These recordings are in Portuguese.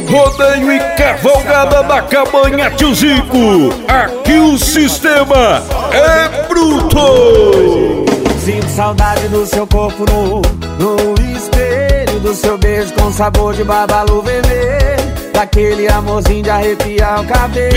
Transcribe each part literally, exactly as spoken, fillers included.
rodeio e cavalgada da cabanha Tio Zico. Aqui o sistema é bruto. Sinto saudade do seu corpo nu, no espelho do seu beijo com sabor de babalu vermelho, daquele amorzinho de arrepiar o cabelo.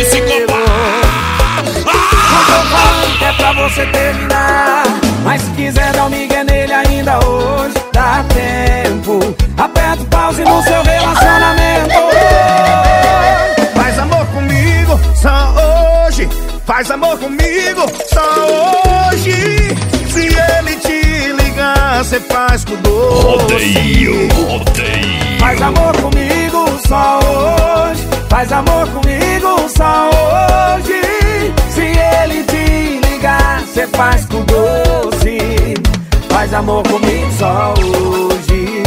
Não tô falando que é pra você terminar, mas se quiser dar um migué nele ainda hoje, dá tempo. Aperta o pause no seu relacionamento. Faz amor comigo só hoje, faz amor comigo só hoje. Se ele te ligar, cê faz com doce. Rodeio, rodeio. Faz amor comigo só hoje, faz amor comigo só hoje. Se ele te ligar, cê faz com doce. Faz amor comigo só hoje.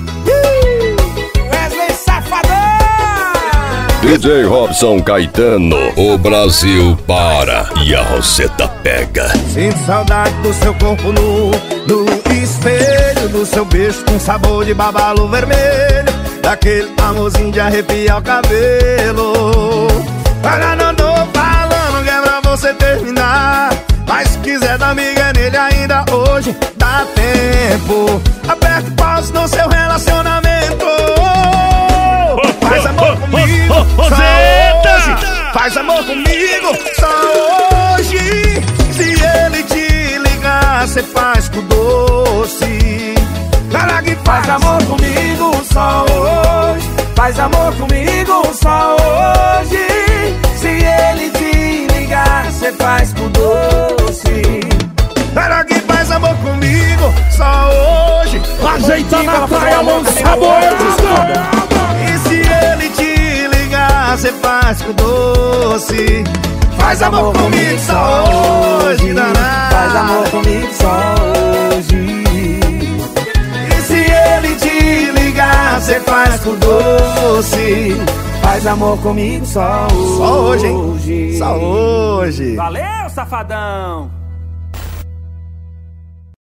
Wesley Safadão! D J Robson Caetano, o Brasil para e a Roseta pega. Sinto saudade do seu corpo nu, no espelho do seu beijo com sabor de babalu vermelho, daquele amorzinho de arrepiar o cabelo. Olha, não tô falando que é pra você terminar, mas se quiser dar miga nele ainda hoje, dá tempo. Aperta o pause no seu relacionamento. Faz amor comigo só hoje, faz amor comigo só hoje. Se ele te ligar, cê faz com doce. Cara que Faz amor comigo só hoje, faz amor comigo só hoje. Se ele te ligar, cê faz com doce. Cara que faz amor comigo só hoje. Ajeita na praia, mão saboreada. E se ele te ligar, cê faz com doce. Faz amor comigo só hoje, danado. Faz amor comigo só hoje. E se ele te ligar, cê faz com doce. Faz amor comigo só hoje. Só hoje, hein? Só hoje. Valeu, safadão!